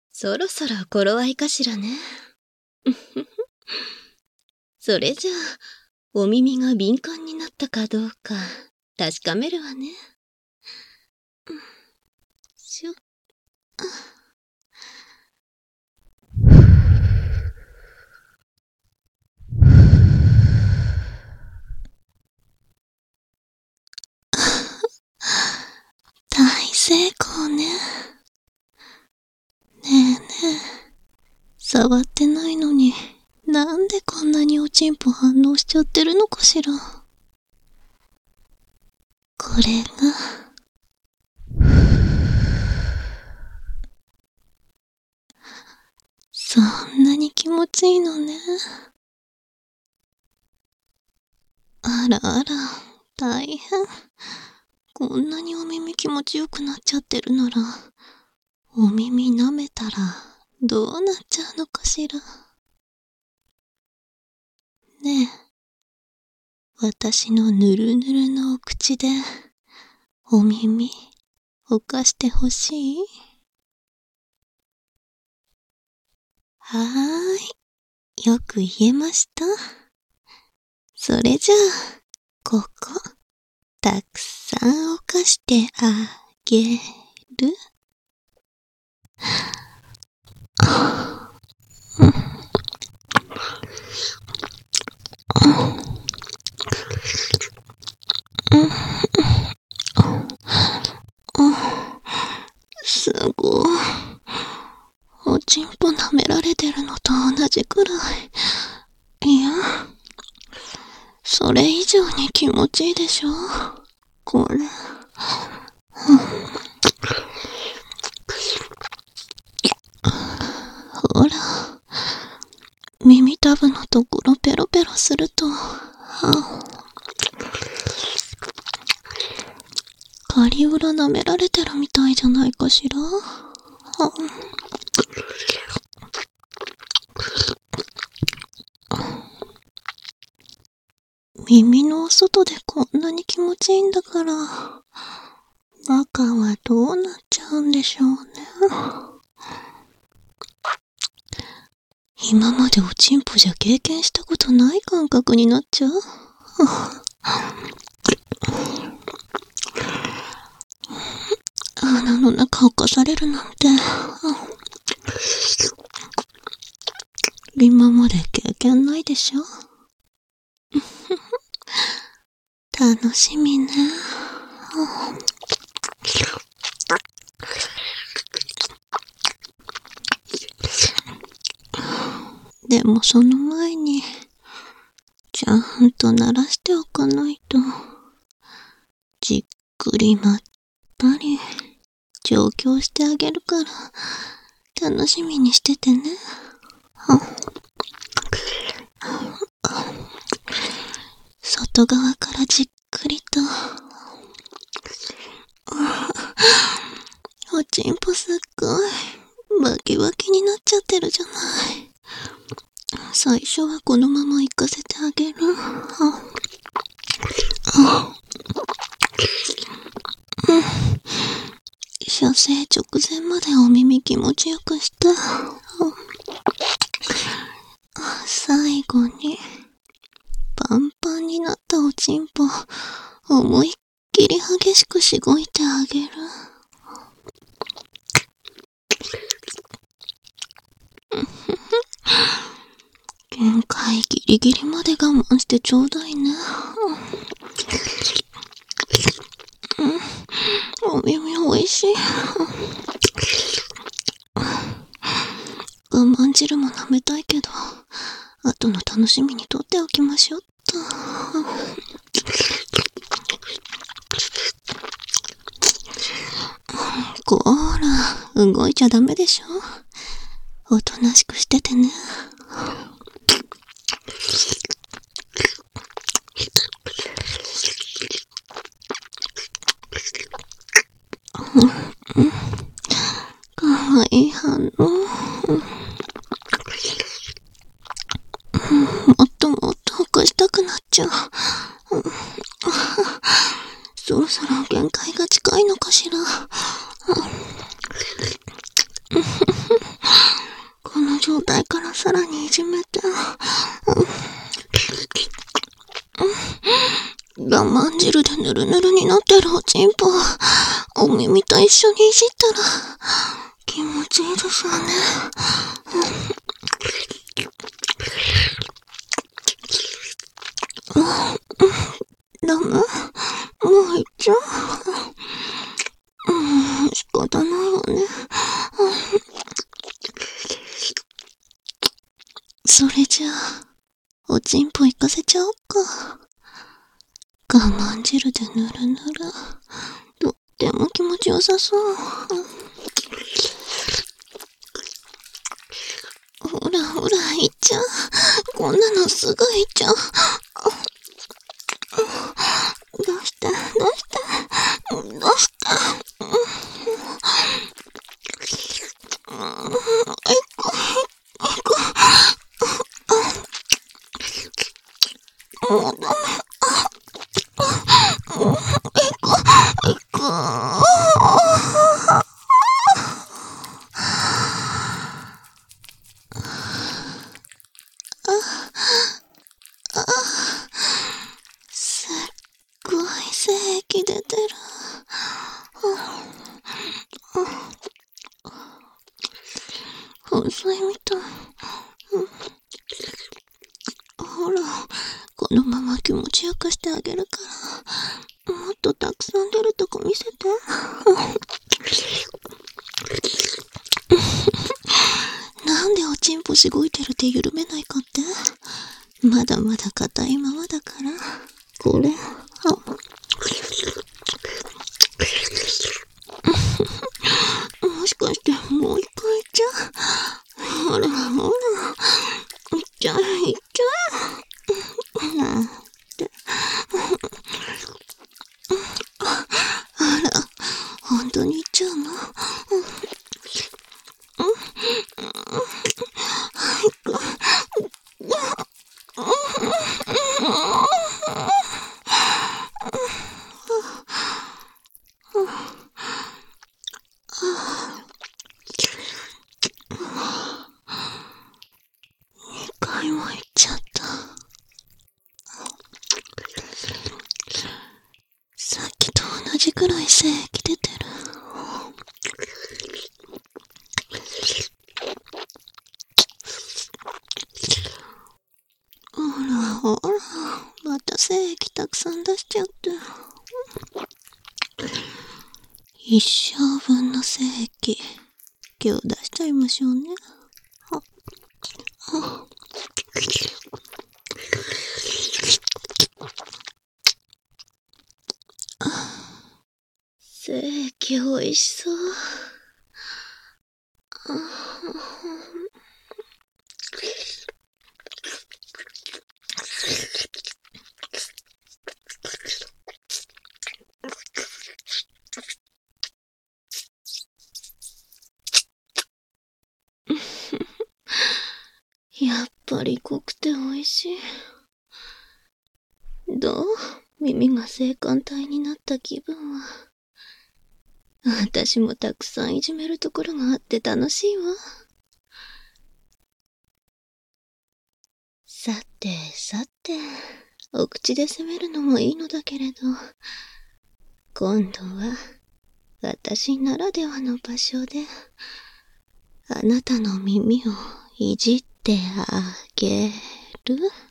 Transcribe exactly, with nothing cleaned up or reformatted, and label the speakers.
Speaker 1: そろそろ頃合いかしらね。それじゃあ、お耳が敏感になったかどうか確かめるわね。しょ。大成功ね。ねえねえ、触ってないのに、なんでこんなにおちんぽ反応しちゃってるのかしら。これが、そんなに気持ちいいのね。あらあら、大変。こんなにお耳気持ちよくなっちゃってるなら、お耳舐めたらどうなっちゃうのかしら。ねえ、私のぬるぬるのお口で、お耳、おかしてほしい？はーい、よく言えました。それじゃあ、ここ、たくさんおかしてあげる？すごい。おちんぽ舐められてるのと同じくらい。いや、それ以上に気持ちいいでしょ？これ。ほら、耳たぶのところペロペロすると、カリウラ舐められてるみたいじゃないかしら。耳の外でこんなに気持ちいいんだから、中はどうなっちゃうんでしょうね。今までおちんぽじゃ経験したことない感覚になっちゃう。穴の中をかされるなんて、今まで経験ないでしょ。楽しみね。でもその前に、ちゃんと鳴らしておかないと、じっくりまったり、調教してあげるから、楽しみにしててね。外側からじっくりと、おちんぽすっごい、バキバキになっちゃってるじゃない。最初はこのまま行かせてあげる。射精直前までお耳気持ちよくした。最後に、パンパンになったおちんぽ、思いっきり激しくしごいてあげる。限界ギリギリまで我慢してちょうだいね。うん、お耳おいしい。我慢汁も舐めたいけど、後の楽しみにとっておきましょうっと。こーら、動いちゃダメでしょ。おとなしくしててね。かわいい反応。もっともっとほかしたくなっちゃう。そろそろ限界が近いのかしら。 状態からさらにいじめて、我慢汁でぬるぬるになってるおちんぽをお耳と一緒にいじったら気持ちいいですよね。ダメ？もう行っちゃう？うん、仕方ないわね。それじゃあ、おちんぽ行かせちゃおっか。我慢汁でぬるぬる。とっても気持ちよさそう。ほらほら、行っちゃう。こんなのすぐ行っちゃう。どうしてどうしてどうしてえっこ、えっこ、もうダメ。えっこ、えっこ。すっごい精液出てる。細いみたい。ほら、このまま気持ちよくしてあげるから、もっとたくさん出るとこ見せて。なんでおちんぽしごいてる手緩めないかって？まだまだ硬いままだから。これ、もしかしてもう一回いっちゃう？ほらほら、いっちゃえいっちゃえ。なんて。あら、本当にいっちゃうの？にかいも行っちゃった。さっきと同じくらい精液出てる。ほらほら、また精液たくさん出しちゃって。一生分の精液、今日出しちゃいましょうね。精液おいしそう。やっぱり濃くて美味しい。どう？耳が性感帯になった気分は。私もたくさんいじめるところがあって楽しいわ。さてさて、お口で責めるのもいいのだけれど、今度は私ならではの場所であなたの耳をいじってあげる。